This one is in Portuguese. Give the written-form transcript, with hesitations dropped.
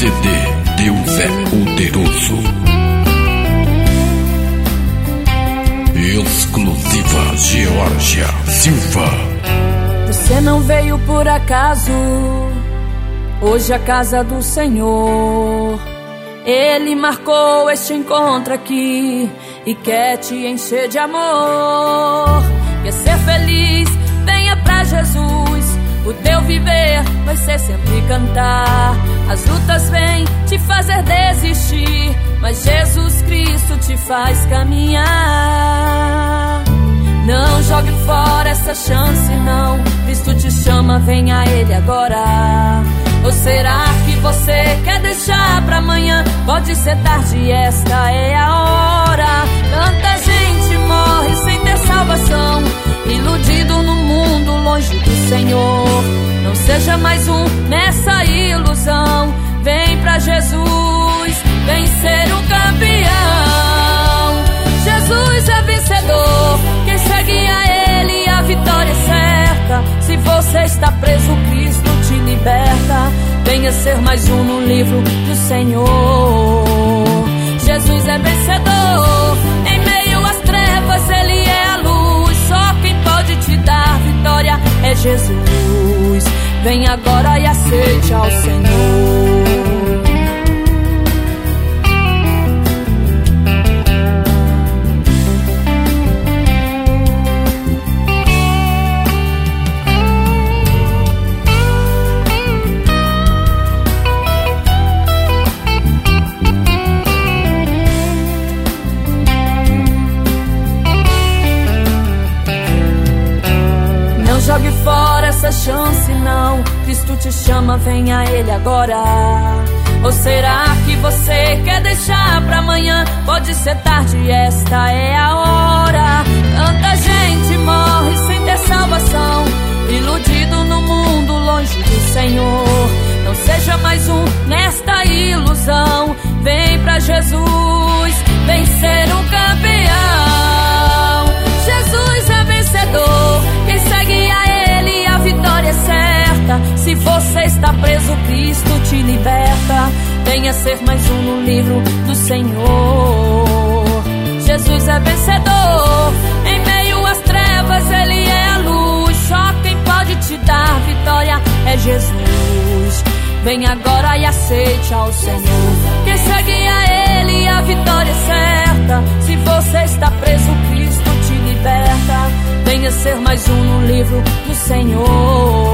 CD Deus é Poderoso. Exclusiva Georgia Silva. Você não veio por acaso. Hoje a casa do Senhor, Ele marcou este encontro aqui e quer te encher de amor. Quer ser feliz? Venha pra Jesus. O teu viver vai ser sempre cantar. As lutas vêm te fazer desistir, mas Jesus Cristo te faz caminhar. Não jogue fora essa chance, não. Cristo te chama, vem a Ele agora. Ou será que você quer deixar pra amanhã? Pode ser tarde, esta é a hora. Tanta gente morre sem ter salvação, iludido no mundo, longe do Senhor. Não seja mais um nessa ilusão. Vem pra Jesus, vem ser um campeão. Jesus é vencedor, quem segue a Ele a vitória é certa. Se você está preso, Cristo te liberta. Venha ser mais um no livro do Senhor. Jesus é vencedor, em meio às trevas Ele é a luz. Só quem pode te dar vitória é Jesus. Vem agora e aceite ao Senhor. Jogue fora essa chance, não. Cristo te chama, vem a Ele agora. Ou será que você quer deixar pra amanhã? Pode ser tarde, esta é a hora. Tanta gente morre sem ter salvação, iludido no mundo, longe do Senhor. Não seja mais um nesta ilusão. Vem pra Jesus, vem ser um campeão. Jesus é vencedor, quem segue a Ele a vitória é certa. Se você está preso, Cristo te liberta. Venha ser mais um no livro do Senhor. Jesus é vencedor, em meio às trevas Ele é a luz. Só quem pode te dar vitória é Jesus. Vem agora e aceite ao Senhor. Quem segue a Ele a vitória é certa. Se você está preso, Cristo te liberta. Venha ser mais um no livro do Senhor.